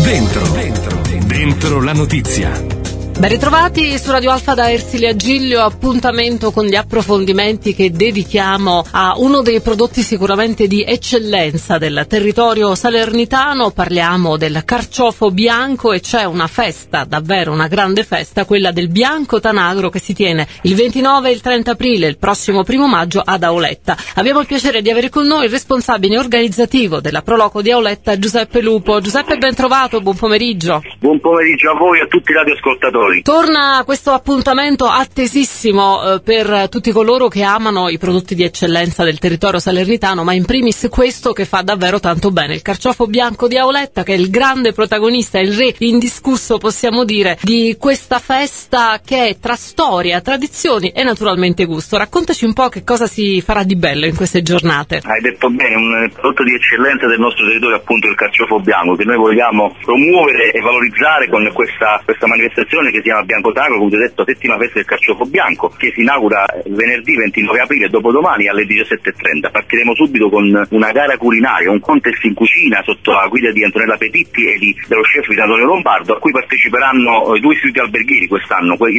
Dentro la notizia. Ben ritrovati su Radio Alfa da Ersilia Giglio, appuntamento con gli approfondimenti che dedichiamo a uno dei prodotti sicuramente di eccellenza del territorio salernitano. Parliamo del carciofo bianco e c'è una festa, davvero una grande festa, quella del Bianco Tanagro, che si tiene il 29 e il 30 aprile, il prossimo 1 maggio ad Auletta. Abbiamo il piacere di avere con noi il responsabile organizzativo della Proloco di Auletta, Giuseppe Lupo. Giuseppe, ben trovato, buon pomeriggio. Buon pomeriggio a voi e a tutti i radioascoltatori. Torna questo appuntamento attesissimo per tutti coloro che amano i prodotti di eccellenza del territorio salernitano, ma in primis questo che fa davvero tanto bene, il carciofo bianco di Auletta, che è il grande protagonista, il re indiscusso, possiamo dire, di questa festa che è tra storia, tradizioni e naturalmente gusto. Raccontaci un po' che cosa si farà di bello in queste giornate. Hai detto bene, un prodotto di eccellenza del nostro territorio è appunto il carciofo bianco, che noi vogliamo promuovere e valorizzare con questa manifestazione che si chiama Bianco Tanagro, come ho detto, settima festa del carciofo bianco, che si inaugura venerdì 29 aprile, dopodomani alle 17:30. Partiremo subito con una gara culinaria, un contest in cucina sotto la guida di Antonella Petitti e dello chef di Antonio Lombardo, a cui parteciperanno due istituti alberghieri quest'anno, quelli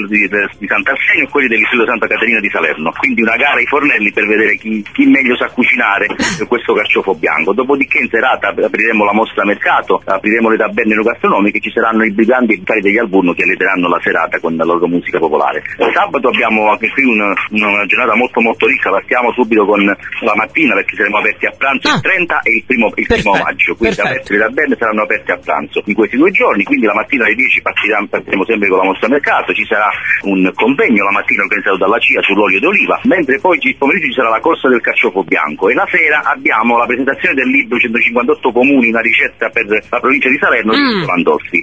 di Sant'Arsenio e quelli dell'istituto Santa Caterina di Salerno. Quindi una gara ai fornelli per vedere chi meglio sa cucinare questo carciofo bianco. Dopodiché in serata apriremo la mostra mercato, apriremo le taberne enogastronomiche, ci saranno i briganti e i degli Alburno che allitereranno la serata con la loro musica popolare. Sabato abbiamo anche qui una giornata molto molto ricca. Partiamo subito con la mattina, perché saremo aperti a pranzo il 30 e il primo maggio, quindi le taberne saranno aperte a pranzo in questi 2 giorni. Quindi la mattina alle 10 partiremo sempre con la mostra mercato, ci sarà un convegno la mattina organizzato dalla CIA sull'olio d'oliva, mentre poi il pomeriggio ci sarà la corsa del carciofo bianco e la sera abbiamo la presentazione del libro 158 comuni, una ricetta per la provincia di Salerno di Landolfi.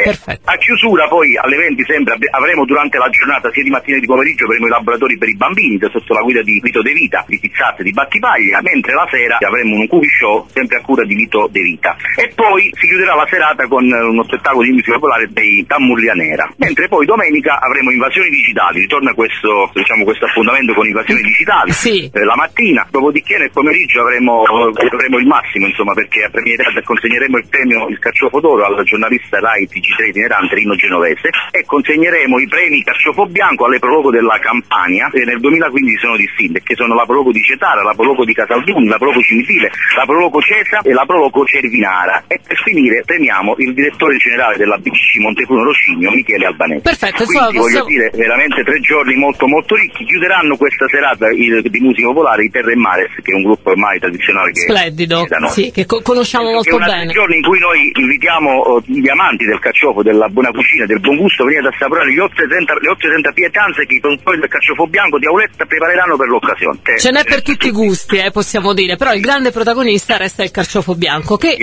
A chiusura poi alle 20 sempre avremo durante la giornata, sia di mattina che di pomeriggio, avremo i laboratori per i bambini sotto la guida di Vito De Vita, di Pizzate, di Battipaglia, mentre la sera avremo un cookie show sempre a cura di Vito De Vita. E poi si chiuderà la serata con uno spettacolo di musica popolare dei Tammurlia Nera, mentre poi domenica avremo invasioni digitali. Ritorna questo appuntamento con invasioni digitali la mattina, dopodiché nel pomeriggio avremo il massimo, insomma, perché a Premierat consegneremo il premio Il Carciofo d'Oro al giornalista Rai TG3 itinerante Rino Genovese e consegneremo i premi Carciofo Bianco alle Proloco della Campania, che nel 2015 sono distinte, che sono la Proloco di Cetara, la Proloco di Casalduni, la Proloco Cimitile, la Proloco Cesa e la Proloco Cervinara. E per finire premiamo il direttore generale della BC Montepruno Roscigno, Michele Albanese. Perfetto, quindi voglio dire, veramente 3 giorni molto molto ricchi. Chiuderanno questa serata di musica popolare i Terra e Mares, che è un gruppo ormai tradizionale che splendido, che conosciamo molto bene. 3 giorni in cui noi invitiamo gli amanti del carciofo, della buona cucina, del buon gusto, venire ad assaporare le oltre 30 pietanze che i produttori del carciofo bianco di Auletta prepareranno per l'occasione. Ce n'è per tutti i gusti, possiamo dire, però il grande protagonista resta il carciofo bianco, che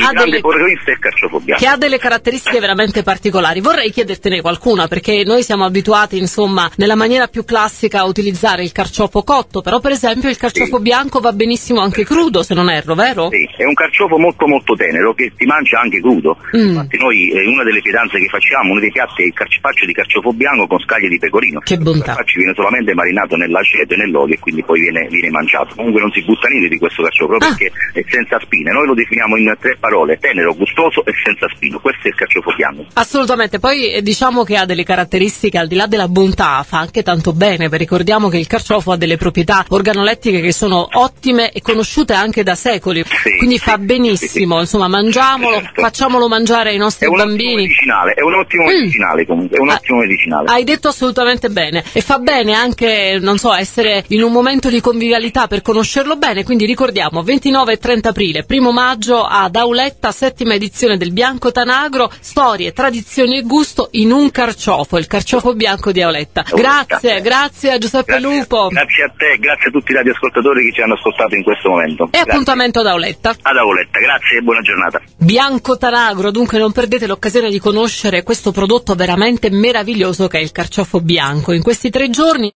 ha delle caratteristiche veramente particolari. Vorrei chiedertene qualcuna, perché noi siamo abituati, insomma, nella maniera più classica a utilizzare il carciofo cotto, però per esempio il carciofo bianco va benissimo anche crudo, se non erro, vero? Sì, è un carciofo molto molto tenero che si mangia anche crudo. Infatti noi una delle pietanze che facciamo, uno dei piatti è il carpaccio di carciofo bianco con scaglie di pecorino. Che bontà! Il carpaccio viene solamente marinato nell'aceto e nell'olio e quindi poi viene mangiato. Comunque non si butta niente di questo carciofo, proprio perché è senza spine. Noi lo definiamo in 3 parole: tenero, gustoso e senza spino. Questo è il carciofo bianco. Assolutamente. Poi diciamo che ha delle caratteristiche, al di là della bontà, fa anche tanto bene. Ricordiamo che il carciofo ha delle proprietà organolettiche che sono ottime e conosciute anche da secoli, quindi fa benissimo. Insomma, mangiamolo, facciamolo mangiare ai nostri bambini. È un ottimo medicinale comunque, è un ottimo medicinale. Hai detto assolutamente bene, e fa bene anche, non so, essere in un momento di convivialità per conoscerlo bene, quindi ricordiamo 29 e 30 aprile, 1 maggio ad Auletta, 7ª edizione del Bianco Tanagro, storie, tradizioni e gusto in un carciofo, il carciofo bianco di Auletta. Grazie a Giuseppe Lupo. Grazie a te, grazie a tutti i radioascoltatori che ci hanno ascoltato in questo momento. E appuntamento ad Auletta. Ad Auletta, grazie e buona giornata. Bianco Tanagro, dunque non perdete l'occasione di conoscere questo prodotto veramente meraviglioso che è il carciofo bianco in questi 3 giorni.